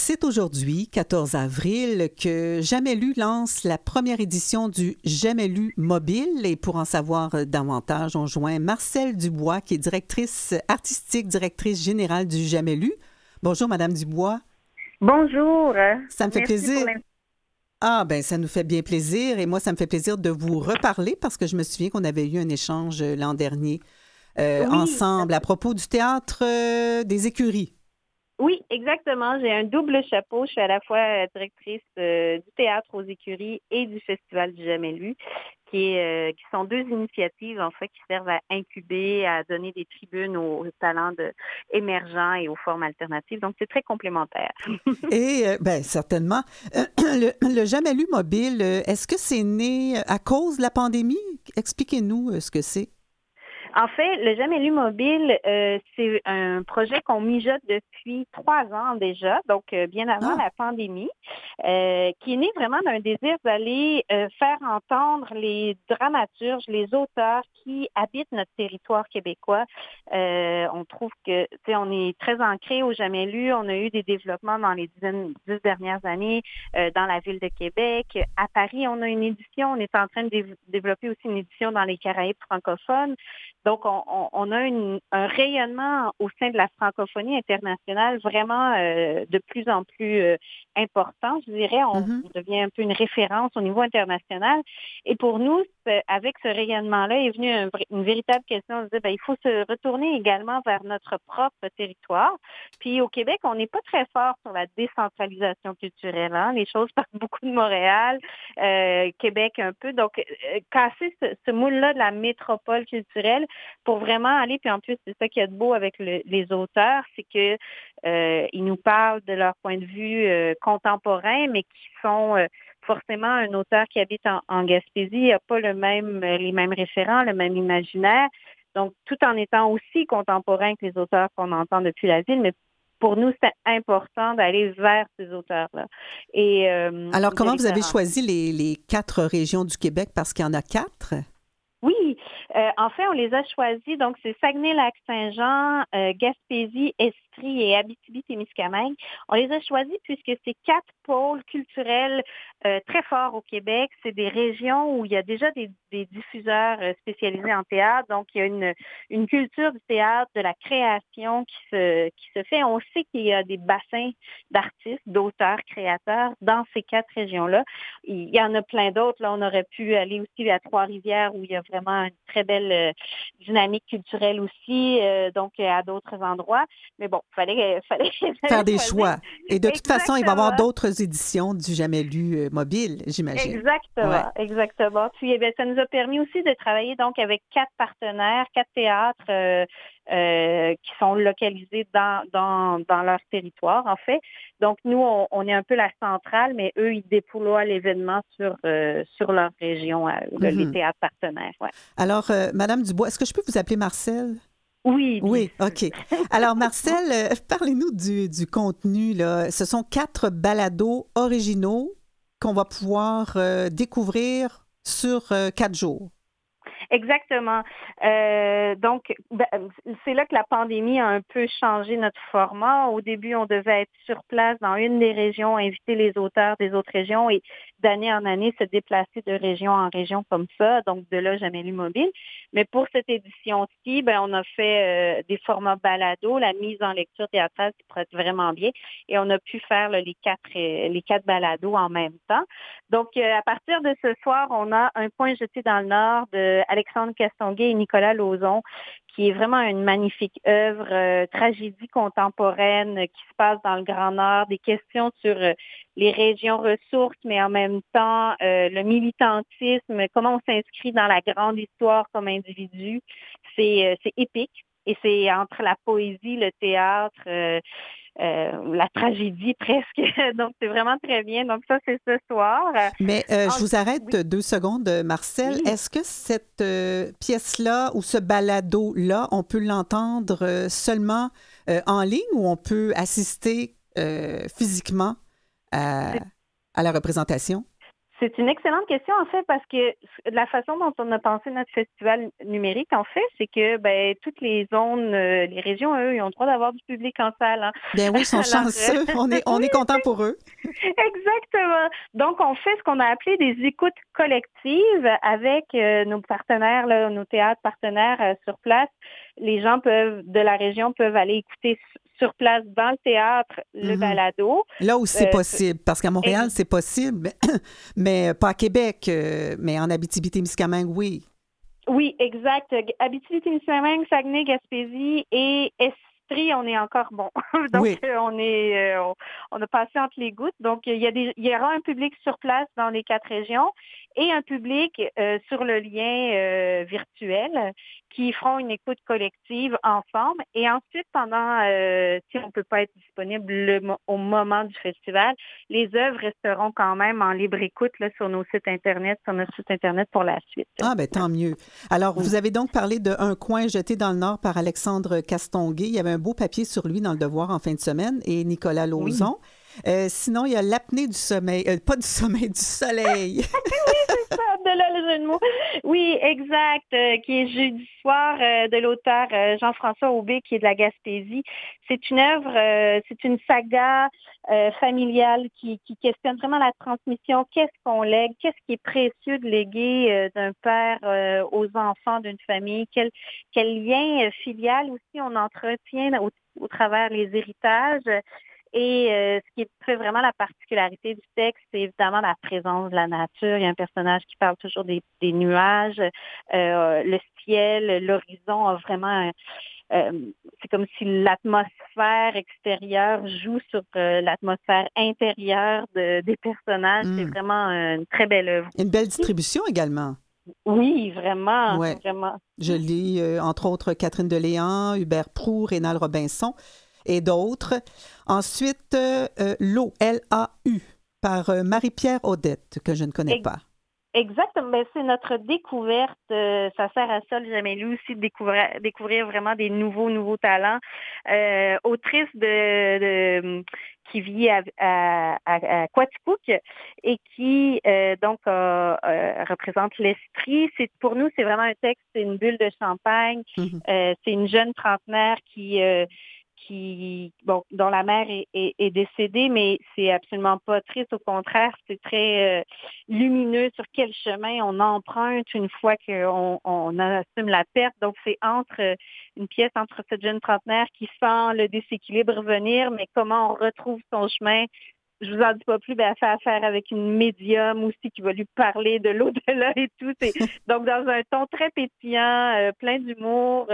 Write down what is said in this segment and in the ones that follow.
C'est aujourd'hui, 14 avril, que Jamais lu lance la première édition du Jamais lu mobile. Et pour en savoir davantage, on joint Marcelle Dubois, qui est directrice artistique, directrice générale du Jamais lu. Bonjour, Madame Dubois. Bonjour. Ça me fait Merci plaisir. pour l'invitation. Ah, ben ça nous fait bien plaisir. Et moi, ça me fait plaisir de vous reparler parce que je me souviens qu'on avait eu un échange l'an dernier Oui, ensemble à propos du théâtre des écuries. oui, exactement. J'ai un double chapeau. Je suis à la fois directrice du théâtre aux écuries et du Festival du Jamais lu, qui sont deux initiatives en fait qui servent à incuber, à donner des tribunes aux talents émergents et aux formes alternatives. Donc c'est très complémentaire. Et, bien, certainement. Le Jamais lu mobile, est-ce que c'est né à cause de la pandémie? Expliquez-nous ce que c'est. En fait, le Jamais lu mobile, c'est un projet qu'on mijote depuis 3 ans déjà, donc bien avant Ah, la pandémie, qui est né vraiment d'un désir d'aller faire entendre les dramaturges, les auteurs qui habitent notre territoire québécois. On trouve que, tu sais, on est très ancré au Jamais lu. On a eu des développements dans les 10 dernières années dans la ville de Québec. À Paris, on a une édition. On est en train de développer aussi une édition dans les Caraïbes francophones. Donc, on a un rayonnement au sein de la francophonie internationale vraiment de plus en plus important. Je dirais, on mhm. devient un peu une référence au niveau international. Et pour nous, avec ce rayonnement-là, est venue une véritable question. On se disait, ben, il faut se retourner également vers notre propre territoire. Puis au Québec, on n'est pas très fort sur la décentralisation culturelle. Hein? Les choses partent beaucoup de Montréal, Québec un peu. Donc, casser ce moule-là de la métropole culturelle pour vraiment aller, puis en plus, c'est ça qu'il y a de beau avec les auteurs, c'est que ils nous parlent de leur point de vue contemporain, mais qui sont forcément un auteur qui habite en Gaspésie n'a pas les mêmes référents, le même imaginaire. Donc, tout en étant aussi contemporain que les auteurs qu'on entend depuis la ville, mais pour nous, c'est important d'aller vers ces auteurs-là et Alors, de comment les vous avez faire entendre. choisi les 4 régions du Québec? Parce qu'il y en a 4. Oui, en fait, on les a choisis. Donc, c'est Saguenay-Lac-Saint-Jean, Gaspésie, Estrie et Abitibi-Témiscamingue. On les a choisis puisque c'est 4 pôles culturels très forts au Québec. C'est des régions où il y a déjà des diffuseurs spécialisés en théâtre. Donc, il y a une culture du théâtre, de la création qui se fait. On sait qu'il y a des bassins d'artistes, d'auteurs, créateurs dans ces 4 régions-là. Il y en a plein d'autres. Là, on aurait pu aller aussi à Trois-Rivières où il y a vraiment une très belle dynamique culturelle aussi, donc à d'autres endroits. Mais bon, fallait Faire des choisir. choix. Et de toute façon, il va y avoir Exactement. d'autres éditions du Jamais lu mobile, j'imagine. Ouais. Exactement, exactement. Puis, eh bien, ça nous a permis aussi de travailler donc avec 4 partenaires, 4 théâtres qui sont localisés dans leur territoire, en fait. Donc, nous, on est un peu la centrale, mais eux, ils déploient l'événement sur leur région, les Mhm. théâtres partenaires. Ouais. Alors, Madame Dubois, est-ce que je peux vous appeler Marcel? Oui, bien Oui, sûr. OK. Alors, Marcel, parlez-nous du contenu, là. Ce sont 4 balados originaux qu'on va pouvoir découvrir sur 4 jours. Exactement. Donc, c'est là que la pandémie a un peu changé notre format. Au début, on devait être sur place dans une des régions, inviter les auteurs des autres régions et d'année en année se déplacer de région en région comme ça. Donc, de là, Jamais lu mobile. Mais pour cette édition-ci, ben, on a fait des formats balado, la mise en lecture théâtrale qui pourrait être vraiment bien. Et on a pu faire là, les quatre balados en même temps. Donc, à partir de ce soir, on a Un point jeté dans le Nord de Alexandre Castonguay et Nicolas Lauzon, qui est vraiment une magnifique œuvre, tragédie contemporaine qui se passe dans le Grand Nord, des questions sur les régions ressources, mais en même temps, le militantisme, comment on s'inscrit dans la grande histoire comme individu. C'est épique. Et c'est entre la poésie, le théâtre, la tragédie presque. Donc, c'est vraiment très bien. Donc, ça, c'est ce soir. Mais je vous arrête Oui, 2 secondes, Marcel. oui. Est-ce que cette pièce-là ou ce balado-là, on peut l'entendre seulement en ligne ou on peut assister physiquement à, à la représentation? C'est une excellente question, en fait, parce que la façon dont on a pensé notre festival numérique, en fait, c'est que toutes les zones, les régions, eux, ils ont le droit d'avoir du public en salle. Hein. Ben oui, ils sont Alors, chanceux. On est content pour eux. exactement. Donc, on fait ce qu'on a appelé des écoutes collectives avec nos partenaires, là, nos théâtres partenaires sur place. Les gens de la région peuvent aller écouter sur place dans le théâtre le Mhm. balado. Là où c'est Euh, possible, parce qu'à Montréal, c'est possible, mais pas à Québec, mais en Abitibi-Témiscamingue, oui. Oui, exact. Abitibi-Témiscamingue, Saguenay, Gaspésie et Estrie, on est encore bon. Donc, Oui. on a passé entre les gouttes. Donc, il y aura un public sur place dans les 4 régions et un public sur le lien virtuel qui feront une écoute collective ensemble. Et ensuite, si on ne peut pas être disponible au moment du festival, les œuvres resteront quand même en libre écoute là, sur notre site Internet pour la suite. Ah, ben tant mieux. Alors, Oui. vous avez donc parlé de Un coin jeté dans le Nord par Alexandre Castonguay. Il y avait un beau papier sur lui dans Le Devoir en fin de semaine et Nicolas Oui. Lauzon. Sinon, il y a L'apnée du sommeil, pas du sommeil, du soleil. Oui, c'est ça, de là le jeu de mots. Oui, exact, qui est jeudi soir de l'auteur Jean-François Aubé, qui est de la Gaspésie. C'est une œuvre, c'est une saga familiale qui questionne vraiment la transmission. Qu'est-ce qu'on lègue? Qu'est-ce qui est précieux de léguer d'un père aux enfants d'une famille? Quel lien filial aussi on entretient au travers les héritages? Et ce qui fait vraiment la particularité du texte, c'est évidemment la présence de la nature. Il y a un personnage qui parle toujours des nuages, le ciel, l'horizon a vraiment... c'est comme si l'atmosphère extérieure joue sur l'atmosphère intérieure des personnages. C'est Hmm. vraiment une très belle œuvre. Une belle distribution également. Oui, vraiment, Ouais. vraiment. Je lis, entre autres, Catherine Deléan, Hubert Proulx, Rénal Robinson et d'autres. Ensuite, L'eau, L-A-U, par Marie-Pierre Audette, que je ne connais pas. Exactement. Ben, c'est notre découverte. Ça sert à ça, le Jamais lu aussi, de découvrir vraiment des nouveaux talents. Autrice qui vit à Quaticook et qui donc représente l'Estrie. Pour nous, c'est vraiment un texte, c'est une bulle de champagne. Mhm. C'est une jeune trentenaire dont la mère est décédée, mais c'est absolument pas triste. Au contraire, c'est très lumineux sur quel chemin on emprunte une fois qu'on assume la perte. Donc, c'est une pièce entre cette jeune trentenaire qui sent le déséquilibre venir, mais comment on retrouve son chemin. Je vous en dis pas plus, elle fait affaire avec une médium aussi qui va lui parler de l'au-delà et tout. Donc, dans un ton très pétillant, plein d'humour,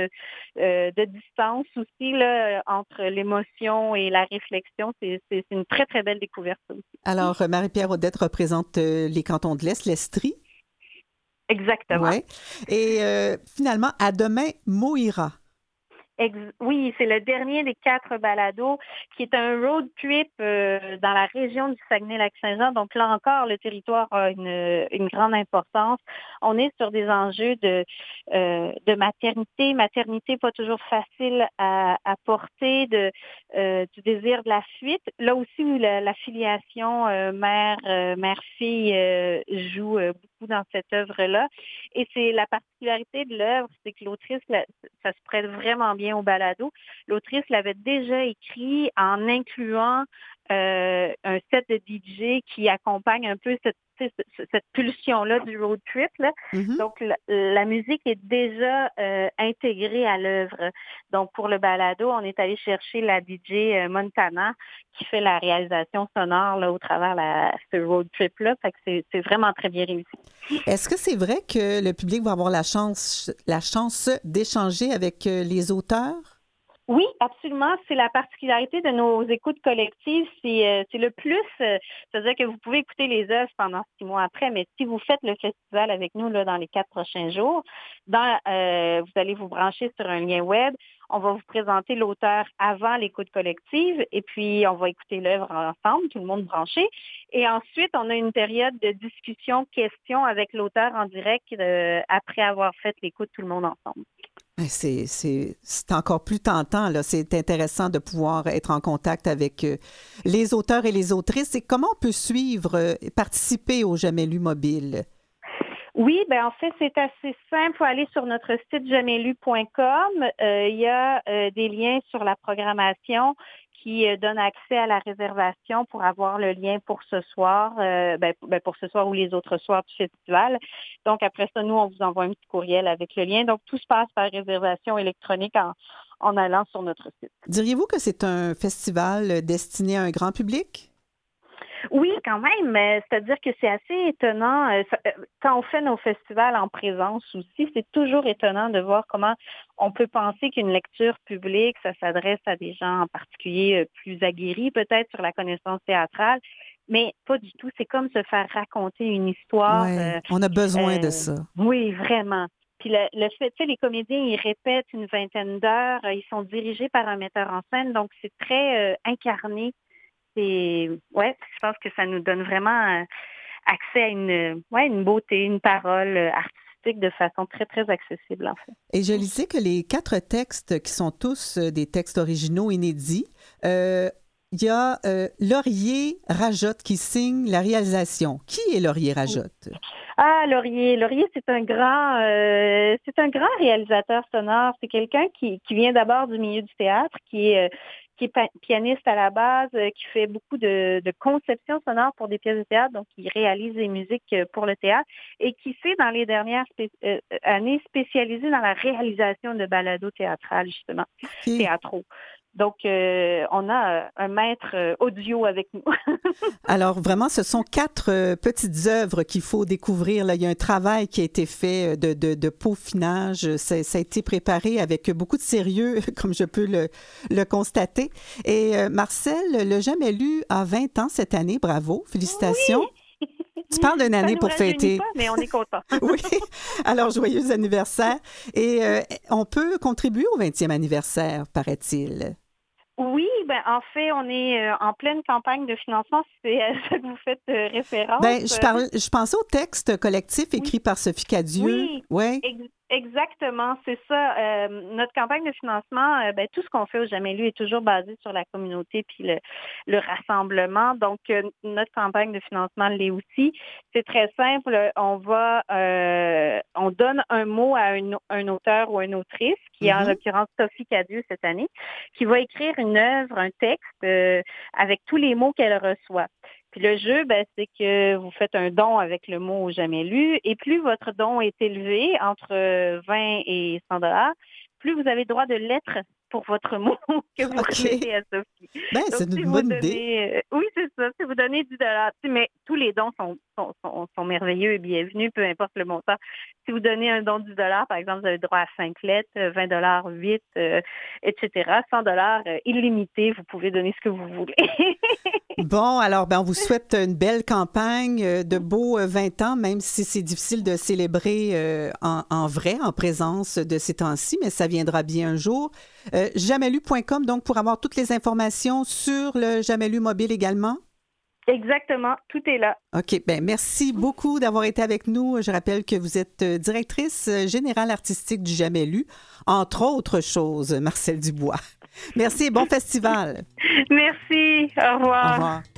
de distance aussi là, entre l'émotion et la réflexion. C'est une très, très belle découverte aussi. Alors, Marie-Pierre Audette représente les cantons de l'Est, l'Estrie. Exactement. Oui. Et finalement, À demain, Moïra. Oui, c'est le dernier des 4 balados qui est un road trip dans la région du Saguenay-Lac-Saint-Jean. Donc là encore, le territoire a une grande importance. On est sur des enjeux de maternité pas toujours facile à porter, du désir de la fuite. Là aussi où la filiation mère-fille joue beaucoup dans cette œuvre-là. Et c'est la particularité de l'œuvre, c'est que l'autrice, ça se prête vraiment bien au balado. L'autrice l'avait déjà écrit en incluant un set de DJ qui accompagne un peu cette pulsion-là du road trip. Là. Mhm. Donc, la musique est déjà intégrée à l'œuvre. Donc, pour le balado, on est allé chercher la DJ Montana qui fait la réalisation sonore là, au travers ce road trip-là. Fait que c'est vraiment très bien réussi. Est-ce que c'est vrai que le public va avoir la chance d'échanger avec les auteurs? Oui, absolument. C'est la particularité de nos écoutes collectives. C'est le plus, c'est-à-dire que vous pouvez écouter les œuvres pendant 6 mois après, mais si vous faites le festival avec nous là, dans les 4 prochains jours, vous allez vous brancher sur un lien web. On va vous présenter l'auteur avant l'écoute collective et puis on va écouter l'œuvre ensemble, tout le monde branché. Et ensuite, on a une période de discussion, questions avec l'auteur en direct après avoir fait l'écoute tout le monde ensemble. C'est encore plus tentant, là. C'est intéressant de pouvoir être en contact avec les auteurs et les autrices. Et comment on peut suivre, participer au Jamais lu mobile? Oui, ben en fait, c'est assez simple. Il faut aller sur notre site jamaislu.com. Il y a des liens sur la programmation qui donnent accès à la réservation pour avoir le lien pour ce soir, pour ce soir ou les autres soirs du festival. Donc, après ça, nous, on vous envoie un petit courriel avec le lien. Donc, tout se passe par réservation électronique en allant sur notre site. Diriez-vous que c'est un festival destiné à un grand public? Oui, quand même. C'est-à-dire que c'est assez étonnant. Quand on fait nos festivals en présence aussi, c'est toujours étonnant de voir comment on peut penser qu'une lecture publique, ça s'adresse à des gens en particulier plus aguerris, peut-être sur la connaissance théâtrale, mais pas du tout. C'est comme se faire raconter une histoire. Oui, on a besoin de ça. Oui, vraiment. Puis le fait, tu sais, les comédiens, ils répètent une vingtaine d'heures, ils sont dirigés par un metteur en scène, donc c'est très incarné. Je pense que ça nous donne vraiment accès à une beauté, une parole artistique de façon très, très accessible, en fait. Et je lisais que les 4 textes, qui sont tous des textes originaux inédits, il y a Laurier Rajotte qui signe la réalisation. Qui est Laurier Rajotte? Ah, Laurier. Laurier, c'est un grand réalisateur sonore. C'est quelqu'un qui vient d'abord du milieu du théâtre, qui est pianiste à la base, qui fait beaucoup de conception sonore pour des pièces de théâtre, donc qui réalise des musiques pour le théâtre et qui s'est, dans les dernières années, spécialisé dans la réalisation de balados théâtrales, justement, théâtraux. Donc, on a un maître audio avec nous. Alors, vraiment, ce sont 4 petites œuvres qu'il faut découvrir. Là, il y a un travail qui a été fait de peaufinage. Ça a été préparé avec beaucoup de sérieux, comme je peux le constater. Et Marcel, le Jamais lu a 20 ans cette année. Bravo. Félicitations. Oui. Tu parles d'une année pour fêter. Pas, mais on est content. Oui. Alors, joyeux anniversaire. Et on peut contribuer au 20e anniversaire, paraît-il. Oui, en fait, on est en pleine campagne de financement, si c'est à ça que vous faites référence. Je pensais au texte collectif écrit par Sophie Cadieux. Oui, exactement, c'est ça. Notre campagne de financement, tout ce qu'on fait au Jamais lu est toujours basé sur la communauté puis le rassemblement. Donc, notre campagne de financement l'est aussi. C'est très simple. On donne un mot à un auteur ou une autrice, qui est en l'occurrence Sophie Cadieux cette année, qui va écrire une œuvre, un texte avec tous les mots qu'elle reçoit. Puis le jeu, c'est que vous faites un don avec le mot Jamais lu, et plus votre don est élevé, entre 20 et 100 $, plus vous avez droit de lettres pour votre mot que vous remettez à Sophie. Donc, c'est une bonne idée. Oui, c'est ça. Si vous donnez 10 $, mais tous les dons sont merveilleux et bienvenus, peu importe le montant. Si vous donnez un don de 10 $, par exemple, vous avez droit à 5 lettres, 20 $, 8, etc. 100 $, illimité, vous pouvez donner ce que vous voulez. Bon, alors, on vous souhaite une belle campagne, de beaux 20 ans, même si c'est difficile de célébrer en vrai, en présence de ces temps-ci, mais ça viendra bien un jour. Jamaislu.com, donc, pour avoir toutes les informations sur le Jamais lu mobile également? Exactement, tout est là. OK, merci beaucoup d'avoir été avec nous. Je rappelle que vous êtes directrice générale artistique du Jamais lu, entre autres choses, Marcel Dubois. Merci et bon festival. Merci, au revoir. Au revoir.